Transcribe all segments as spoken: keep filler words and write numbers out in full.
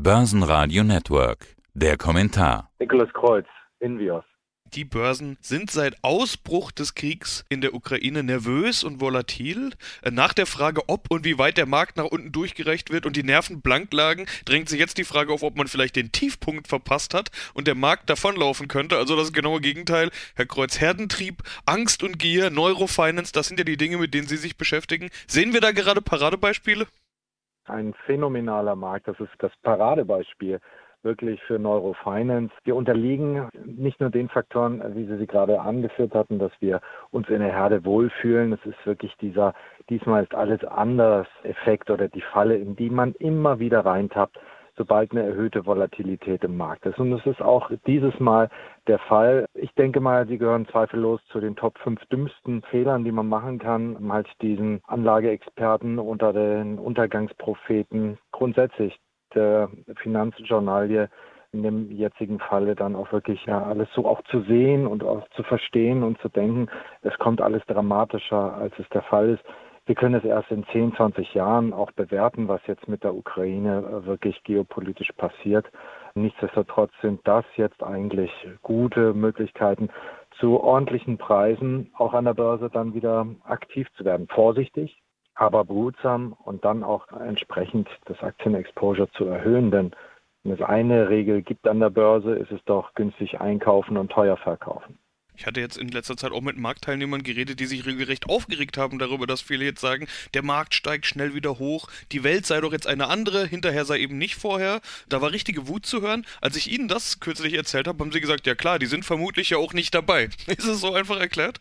Börsenradio Network. Der Kommentar. Nikolaus Kreuz, Invios. Die Börsen sind seit Ausbruch des Kriegs in der Ukraine nervös und volatil. Nach der Frage, ob und wie weit der Markt nach unten durchgereicht wird und die Nerven blank lagen, drängt sich jetzt die Frage auf, ob man vielleicht den Tiefpunkt verpasst hat und der Markt davonlaufen könnte. Also das genaue Gegenteil. Herr Kreuz, Herdentrieb, Angst und Gier, Neurofinance, das sind ja die Dinge, mit denen Sie sich beschäftigen. Sehen wir da gerade Paradebeispiele? Ein phänomenaler Markt, das ist das Paradebeispiel wirklich für Neurofinance. Wir unterliegen nicht nur den Faktoren, wie Sie sie gerade angeführt hatten, dass wir uns in der Herde wohlfühlen. Es ist wirklich dieser, diesmal ist alles anders Effekt oder die Falle, in die man immer wieder reintappt, sobald eine erhöhte Volatilität im Markt ist. Und es ist auch dieses Mal der Fall. Ich denke mal, sie gehören zweifellos zu den Top fünf dümmsten Fehlern, die man machen kann, um halt diesen Anlageexperten unter den Untergangspropheten grundsätzlich der Finanzjournalie in dem jetzigen Falle dann auch wirklich ja alles so auch zu sehen und auch zu verstehen und zu denken, es kommt alles dramatischer, als es der Fall ist. Wir können es erst in zehn, zwanzig Jahren auch bewerten, was jetzt mit der Ukraine wirklich geopolitisch passiert. Nichtsdestotrotz sind das jetzt eigentlich gute Möglichkeiten, zu ordentlichen Preisen auch an der Börse dann wieder aktiv zu werden. Vorsichtig, aber behutsam und dann auch entsprechend das Aktienexposure zu erhöhen. Denn wenn es eine Regel gibt an der Börse, ist es doch günstig einkaufen und teuer verkaufen. Ich hatte jetzt in letzter Zeit auch mit Marktteilnehmern geredet, die sich regelrecht aufgeregt haben darüber, dass viele jetzt sagen, der Markt steigt schnell wieder hoch, die Welt sei doch jetzt eine andere, hinterher sei eben nicht vorher. Da war richtige Wut zu hören. Als ich Ihnen das kürzlich erzählt habe, haben Sie gesagt, ja klar, die sind vermutlich ja auch nicht dabei. Ist es so einfach erklärt?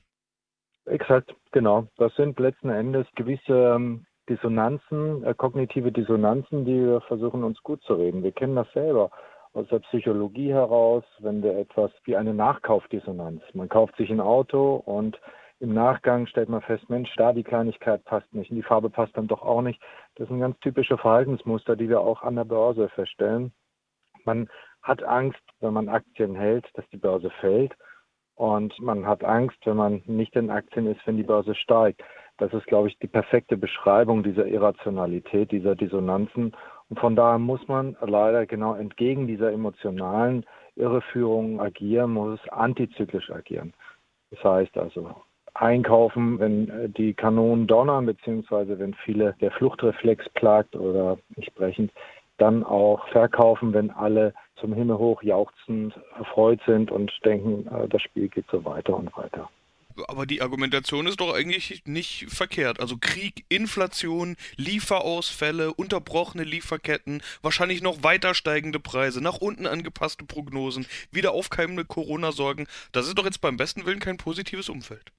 Exakt, genau. Das sind letzten Endes gewisse ähm, Dissonanzen, äh, kognitive Dissonanzen, die wir versuchen uns gut zu reden. Wir kennen das selber aus der Psychologie heraus, wenn wir etwas wie eine Nachkaufdissonanz. Man kauft sich ein Auto und im Nachgang stellt man fest, Mensch, da die Kleinigkeit passt nicht und die Farbe passt dann doch auch nicht. Das sind ganz typische Verhaltensmuster, die wir auch an der Börse feststellen. Man hat Angst, wenn man Aktien hält, dass die Börse fällt. Und man hat Angst, wenn man nicht in Aktien ist, wenn die Börse steigt. Das ist, glaube ich, die perfekte Beschreibung dieser Irrationalität, dieser Dissonanzen. Und von daher muss man leider genau entgegen dieser emotionalen Irreführung agieren, muss es antizyklisch agieren. Das heißt also einkaufen, wenn die Kanonen donnern, beziehungsweise wenn viele der Fluchtreflex plagt oder entsprechend dann auch verkaufen, wenn alle zum Himmel hoch jauchzend erfreut sind und denken, das Spiel geht so weiter und weiter. Aber die Argumentation ist doch eigentlich nicht verkehrt. Also Krieg, Inflation, Lieferausfälle, unterbrochene Lieferketten, wahrscheinlich noch weiter steigende Preise, nach unten angepasste Prognosen, wieder aufkeimende Corona-Sorgen. Das ist doch jetzt beim besten Willen kein positives Umfeld.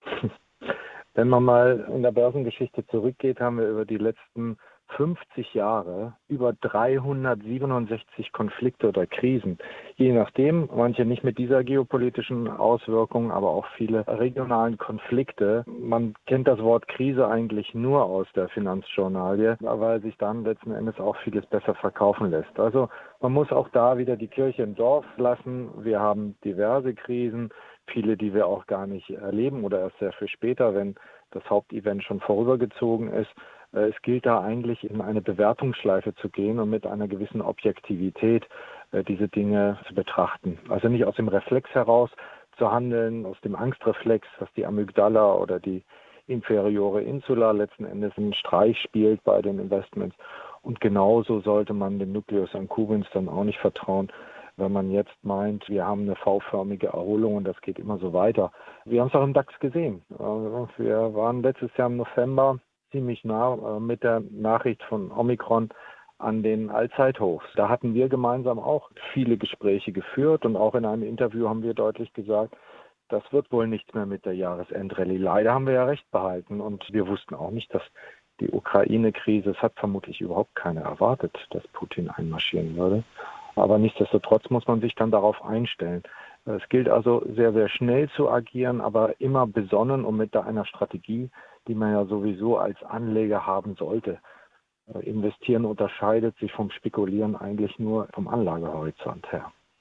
Wenn man mal in der Börsengeschichte zurückgeht, haben wir über die letzten fünfzig Jahre über dreihundertsiebenundsechzig Konflikte oder Krisen. Je nachdem, manche nicht mit dieser geopolitischen Auswirkung, aber auch viele regionalen Konflikte. Man kennt das Wort Krise eigentlich nur aus der Finanzjournalie, weil sich dann letzten Endes auch vieles besser verkaufen lässt. Also man muss auch da wieder die Kirche im Dorf lassen. Wir haben diverse Krisen, viele, die wir auch gar nicht erleben oder erst sehr viel später, wenn das Hauptevent schon vorübergezogen ist. Es gilt da eigentlich in eine Bewertungsschleife zu gehen und mit einer gewissen Objektivität äh, diese Dinge zu betrachten. Also nicht aus dem Reflex heraus zu handeln, aus dem Angstreflex, dass die Amygdala oder die inferiore Insula letzten Endes einen Streich spielt bei den Investments. Und genauso sollte man dem Nucleus accumbens dann auch nicht vertrauen, wenn man jetzt meint, wir haben eine V-förmige Erholung und das geht immer so weiter. Wir haben es auch im DAX gesehen. Wir waren letztes Jahr im November ziemlich nah äh, mit der Nachricht von Omikron an den Allzeithochs. Da hatten wir gemeinsam auch viele Gespräche geführt und auch in einem Interview haben wir deutlich gesagt, das wird wohl nichts mehr mit der Jahresendrallye. Leider haben wir ja recht behalten und wir wussten auch nicht, dass die Ukraine-Krise, es hat vermutlich überhaupt keiner erwartet, dass Putin einmarschieren würde. Aber nichtsdestotrotz muss man sich dann darauf einstellen. Es gilt also sehr, sehr schnell zu agieren, aber immer besonnen und mit einer Strategie, die man ja sowieso als Anleger haben sollte. Investieren unterscheidet sich vom Spekulieren eigentlich nur vom Anlagehorizont her.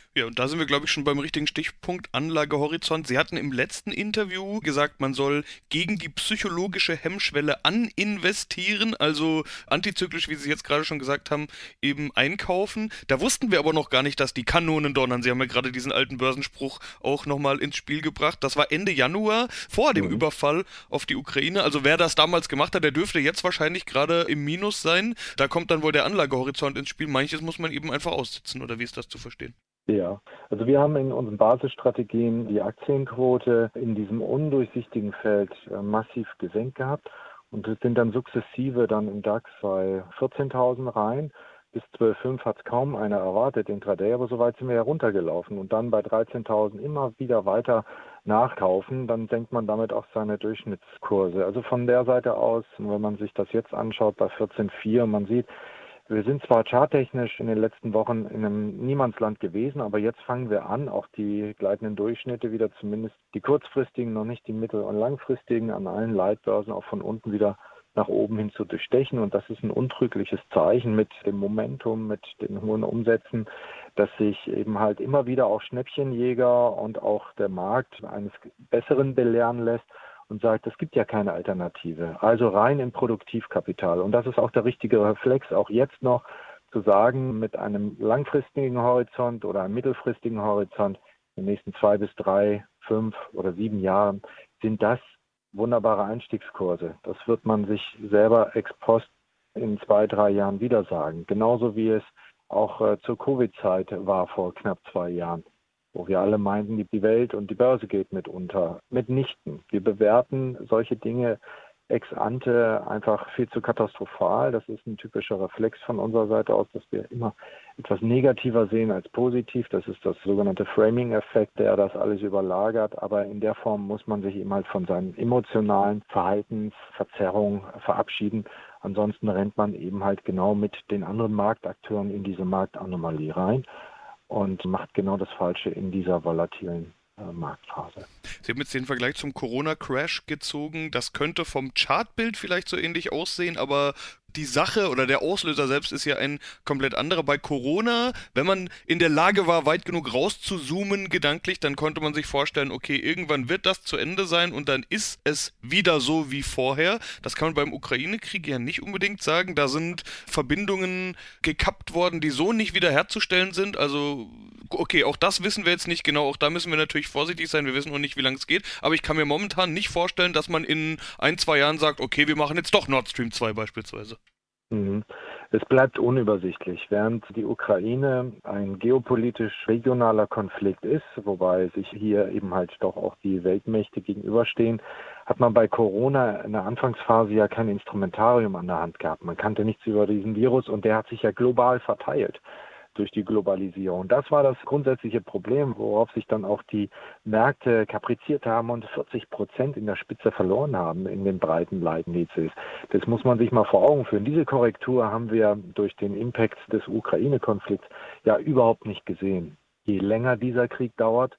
Ja, und da sind wir, glaube ich, schon beim richtigen Stichpunkt Anlagehorizont. Sie hatten im letzten Interview gesagt, man soll gegen die psychologische Hemmschwelle aninvestieren, also antizyklisch, wie Sie jetzt gerade schon gesagt haben, eben einkaufen. Da wussten wir aber noch gar nicht, dass die Kanonen donnern. Sie haben ja gerade diesen alten Börsenspruch auch nochmal ins Spiel gebracht. Das war Ende Januar, vor dem Mhm. Überfall auf die Ukraine. Also wer das damals gemacht hat, der dürfte jetzt wahrscheinlich gerade im Minus sein. Da kommt dann wohl der Anlagehorizont ins Spiel. Manches muss man eben einfach aussitzen, oder wie ist das zu verstehen? Ja, also wir haben in unseren Basisstrategien die Aktienquote in diesem undurchsichtigen Feld äh, massiv gesenkt gehabt und es sind dann sukzessive dann im DAX bei vierzehntausend rein. Bis zwölf Komma fünf hat es kaum einer erwartet, intraday, aber so weit sind wir ja runtergelaufen und dann bei dreizehntausend immer wieder weiter nachkaufen, dann senkt man damit auch seine Durchschnittskurse. Also von der Seite aus, wenn man sich das jetzt anschaut bei vierzehn Komma vier, man sieht, wir sind zwar charttechnisch in den letzten Wochen in einem Niemandsland gewesen, aber jetzt fangen wir an, auch die gleitenden Durchschnitte wieder, zumindest die kurzfristigen, noch nicht die mittel- und langfristigen, an allen Leitbörsen auch von unten wieder nach oben hin zu durchstechen. Und das ist ein untrügliches Zeichen mit dem Momentum, mit den hohen Umsätzen, dass sich eben halt immer wieder auch Schnäppchenjäger und auch der Markt eines Besseren belehren lässt und sagt, es gibt ja keine Alternative. Also rein in Produktivkapital. Und das ist auch der richtige Reflex, auch jetzt noch zu sagen, mit einem langfristigen Horizont oder einem mittelfristigen Horizont, in den nächsten zwei bis drei, fünf oder sieben Jahren, sind das wunderbare Einstiegskurse. Das wird man sich selber ex post in zwei, drei Jahren wieder sagen. Genauso wie es auch äh, zur Covid-Zeit war vor knapp zwei Jahren, wo wir alle meinten, die Welt und die Börse geht mit unter. Mitnichten. Wir bewerten solche Dinge ex ante einfach viel zu katastrophal. Das ist ein typischer Reflex von unserer Seite aus, dass wir immer etwas negativer sehen als positiv. Das ist das sogenannte Framing-Effekt, der das alles überlagert. Aber in der Form muss man sich eben halt von seinen emotionalen Verhaltensverzerrungen verabschieden. Ansonsten rennt man eben halt genau mit den anderen Marktakteuren in diese Marktanomalie rein und macht genau das Falsche in dieser volatilen äh, Marktphase. Sie haben jetzt den Vergleich zum Corona-Crash gezogen. Das könnte vom Chartbild vielleicht so ähnlich aussehen, aber die Sache oder der Auslöser selbst ist ja ein komplett anderer. Bei Corona, wenn man in der Lage war, weit genug rauszuzoomen gedanklich, dann konnte man sich vorstellen, okay, irgendwann wird das zu Ende sein und dann ist es wieder so wie vorher. Das kann man beim Ukraine-Krieg ja nicht unbedingt sagen. Da sind Verbindungen gekappt worden, die so nicht wiederherzustellen sind. Also, okay, auch das wissen wir jetzt nicht genau. Auch da müssen wir natürlich vorsichtig sein. Wir wissen noch nicht, wie lange es geht. Aber ich kann mir momentan nicht vorstellen, dass man in ein, zwei Jahren sagt, okay, wir machen jetzt doch Nord Stream zwei beispielsweise. Mhm. Es bleibt unübersichtlich. Während die Ukraine ein geopolitisch regionaler Konflikt ist, wobei sich hier eben halt doch auch die Weltmächte gegenüberstehen, hat man bei Corona in der Anfangsphase ja kein Instrumentarium an der Hand gehabt. Man kannte nichts über diesen Virus und der hat sich ja global verteilt durch die Globalisierung. Das war das grundsätzliche Problem, worauf sich dann auch die Märkte kapriziert haben und vierzig Prozent in der Spitze verloren haben in den breiten Leitindizes. Das muss man sich mal vor Augen führen. Diese Korrektur haben wir durch den Impact des Ukraine-Konflikts ja überhaupt nicht gesehen. Je länger dieser Krieg dauert,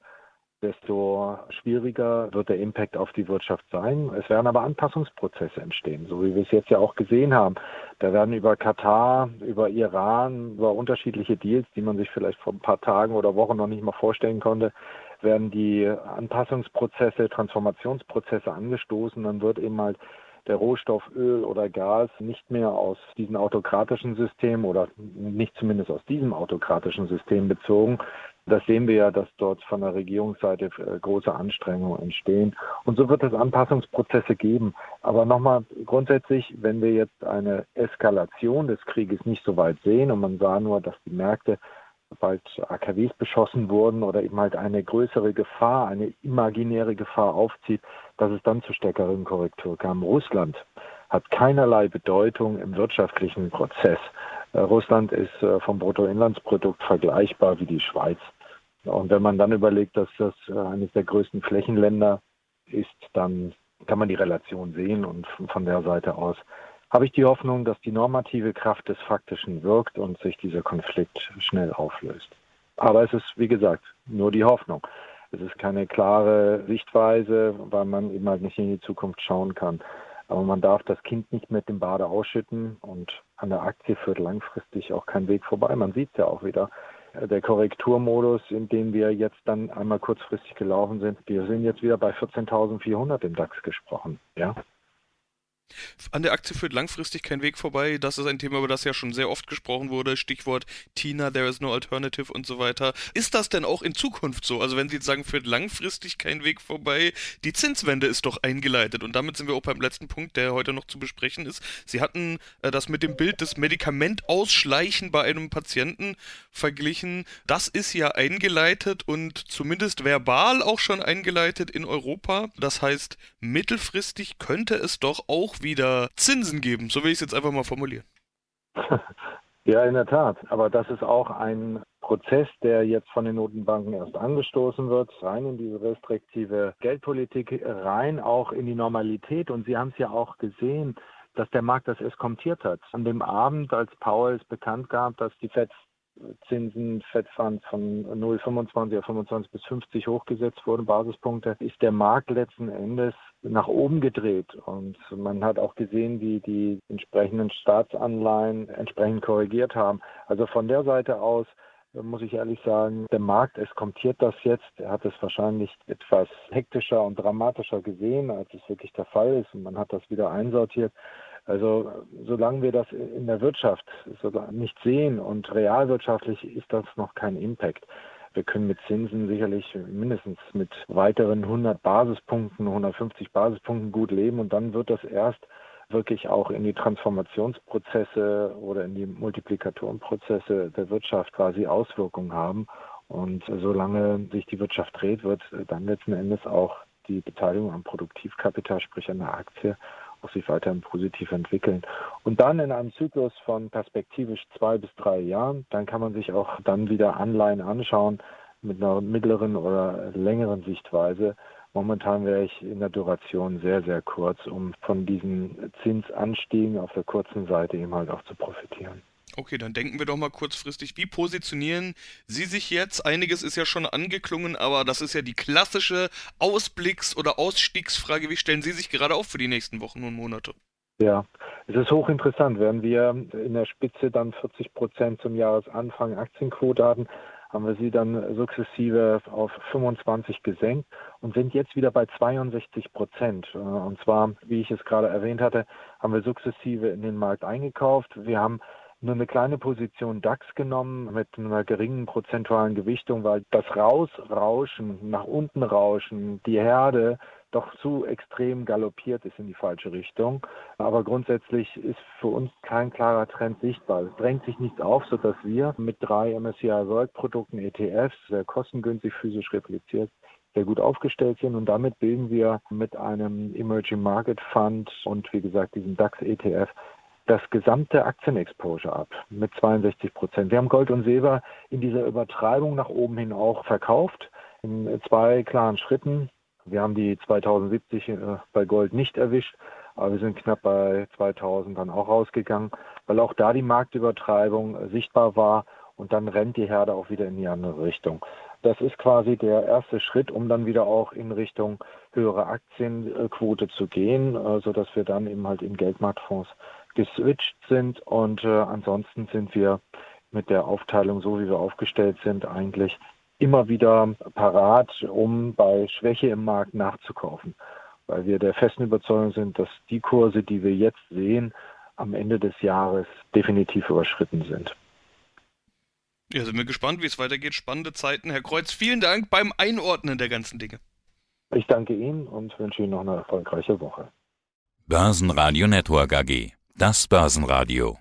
desto schwieriger wird der Impact auf die Wirtschaft sein. Es werden aber Anpassungsprozesse entstehen, so wie wir es jetzt ja auch gesehen haben. Da werden über Katar, über Iran, über unterschiedliche Deals, die man sich vielleicht vor ein paar Tagen oder Wochen noch nicht mal vorstellen konnte, werden die Anpassungsprozesse, Transformationsprozesse angestoßen. Dann wird eben halt der Rohstoff Öl oder Gas nicht mehr aus diesem autokratischen System oder nicht zumindest aus diesem autokratischen System bezogen. Das sehen wir ja, dass dort von der Regierungsseite große Anstrengungen entstehen. Und so wird es Anpassungsprozesse geben. Aber nochmal grundsätzlich, wenn wir jetzt eine Eskalation des Krieges nicht so weit sehen und man sah nur, dass die Märkte, sobald A K Ws beschossen wurden oder eben halt eine größere Gefahr, eine imaginäre Gefahr aufzieht, dass es dann zu stärkeren Korrektur kam. Russland hat keinerlei Bedeutung im wirtschaftlichen Prozess. Russland ist vom Bruttoinlandsprodukt vergleichbar wie die Schweiz. Und wenn man dann überlegt, dass das eines der größten Flächenländer ist, dann kann man die Relation sehen. Und von der Seite aus habe ich die Hoffnung, dass die normative Kraft des Faktischen wirkt und sich dieser Konflikt schnell auflöst. Aber es ist, wie gesagt, nur die Hoffnung. Es ist keine klare Sichtweise, weil man eben halt nicht in die Zukunft schauen kann. Aber man darf das Kind nicht mit dem Bade ausschütten und an der Aktie führt langfristig auch kein Weg vorbei. Man sieht es ja auch wieder. der Korrekturmodus, in dem wir jetzt dann einmal kurzfristig gelaufen sind. Wir sind jetzt wieder bei vierzehntausendvierhundert im DAX gesprochen, ja. An der Aktie führt langfristig kein Weg vorbei. Das ist ein Thema, über das ja schon sehr oft gesprochen wurde. Stichwort Tina, there is no alternative und so weiter. Ist das denn auch in Zukunft so? Also wenn Sie jetzt sagen, führt langfristig kein Weg vorbei, die Zinswende ist doch eingeleitet. Und damit sind wir auch beim letzten Punkt, der heute noch zu besprechen ist. Sie hatten äh, das mit dem Bild des Medikamentausschleichen bei einem Patienten verglichen. Das ist ja eingeleitet und zumindest verbal auch schon eingeleitet in Europa. Das heißt, mittelfristig könnte es doch auch wieder Zinsen geben, so will ich es jetzt einfach mal formulieren. Ja, in der Tat. Aber das ist auch ein Prozess, der jetzt von den Notenbanken erst angestoßen wird, rein in diese restriktive Geldpolitik, rein auch in die Normalität. Und Sie haben es ja auch gesehen, dass der Markt das eskontiert hat. An dem Abend, als Powell es bekannt gab, dass die Fed Zinsen, Fed Funds von null Komma fünfundzwanzig auf fünfundzwanzig bis fünfzig hochgesetzt wurden, Basispunkte, ist der Markt letzten Endes nach oben gedreht. Und man hat auch gesehen, wie die entsprechenden Staatsanleihen entsprechend korrigiert haben. Also von der Seite aus muss ich ehrlich sagen, der Markt eskontiert das jetzt. Er hat es wahrscheinlich etwas hektischer und dramatischer gesehen, als es wirklich der Fall ist. Und man hat das wieder einsortiert. Also solange wir das in der Wirtschaft nicht sehen und realwirtschaftlich ist das noch kein Impact. Wir können mit Zinsen sicherlich mindestens mit weiteren hundert Basispunkten, hundertfünfzig Basispunkten gut leben und dann wird das erst wirklich auch in die Transformationsprozesse oder in die Multiplikatorenprozesse der Wirtschaft quasi Auswirkungen haben. Und solange sich die Wirtschaft dreht, wird dann letzten Endes auch die Beteiligung am Produktivkapital, sprich an der Aktie, auch sich weiterhin positiv entwickeln. Und dann in einem Zyklus von perspektivisch zwei bis drei Jahren, dann kann man sich auch dann wieder Anleihen anschauen mit einer mittleren oder längeren Sichtweise. Momentan wäre ich in der Duration sehr, sehr kurz, um von diesen Zinsanstiegen auf der kurzen Seite eben halt auch zu profitieren. Okay, dann denken wir doch mal kurzfristig, wie positionieren Sie sich jetzt? Einiges ist ja schon angeklungen, aber das ist ja die klassische Ausblicks- oder Ausstiegsfrage. Wie stellen Sie sich gerade auf für die nächsten Wochen und Monate? Ja, es ist hochinteressant. Während wir in der Spitze dann vierzig Prozent zum Jahresanfang Aktienquote hatten, haben wir sie dann sukzessive auf fünfundzwanzig gesenkt und sind jetzt wieder bei zweiundsechzig Prozent. Und zwar, wie ich es gerade erwähnt hatte, haben wir sukzessive in den Markt eingekauft. Wir haben nur eine kleine Position DAX genommen mit einer geringen prozentualen Gewichtung, weil das Rausrauschen, nach unten rauschen, die Herde doch zu extrem galoppiert ist in die falsche Richtung. Aber grundsätzlich ist für uns kein klarer Trend sichtbar. Es drängt sich nichts auf, sodass wir mit drei M S C I World Produkten, E T Fs, sehr kostengünstig physisch repliziert, sehr gut aufgestellt sind. Und damit bilden wir mit einem Emerging Market Fund und wie gesagt diesem DAX E T F das gesamte Aktienexposure ab mit zweiundsechzig Prozent. Wir haben Gold und Silber in dieser Übertreibung nach oben hin auch verkauft, in zwei klaren Schritten. Wir haben die zweitausendsiebzig äh, bei Gold nicht erwischt, aber wir sind knapp bei zweitausend dann auch rausgegangen, weil auch da die Marktübertreibung äh, sichtbar war und dann rennt die Herde auch wieder in die andere Richtung. Das ist quasi der erste Schritt, um dann wieder auch in Richtung höhere Aktienquote zu gehen, äh, sodass wir dann eben halt in Geldmarktfonds geswitcht sind und äh, ansonsten sind wir mit der Aufteilung, so wie wir aufgestellt sind, eigentlich immer wieder parat, um bei Schwäche im Markt nachzukaufen, weil wir der festen Überzeugung sind, dass die Kurse, die wir jetzt sehen, am Ende des Jahres definitiv überschritten sind. Ja, sind wir gespannt, wie es weitergeht. Spannende Zeiten. Herr Kreuz, vielen Dank beim Einordnen der ganzen Dinge. Ich danke Ihnen und wünsche Ihnen noch eine erfolgreiche Woche. Börsenradio Network A G. Das Börsenradio.